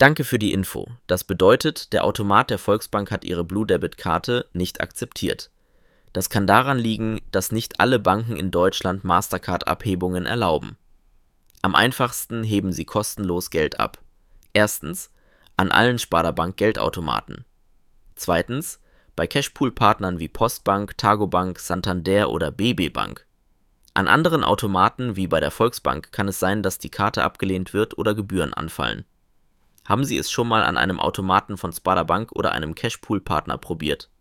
Danke für die Info. Das bedeutet, der Automat der Volksbank hat Ihre Blue Debit Karte nicht akzeptiert. Das kann daran liegen, dass nicht alle Banken in Deutschland Mastercard-Abhebungen erlauben. Am einfachsten heben Sie kostenlos Geld ab. Erstens, an allen Sparda-Bank Geldautomaten. Zweitens, bei Cashpool-Partnern wie Postbank, Targobank, Santander oder BB Bank. An anderen Automaten wie bei der Volksbank kann es sein, dass die Karte abgelehnt wird oder Gebühren anfallen. Haben Sie es schon mal an einem Automaten von Sparda Bank oder einem Cashpool-Partner probiert?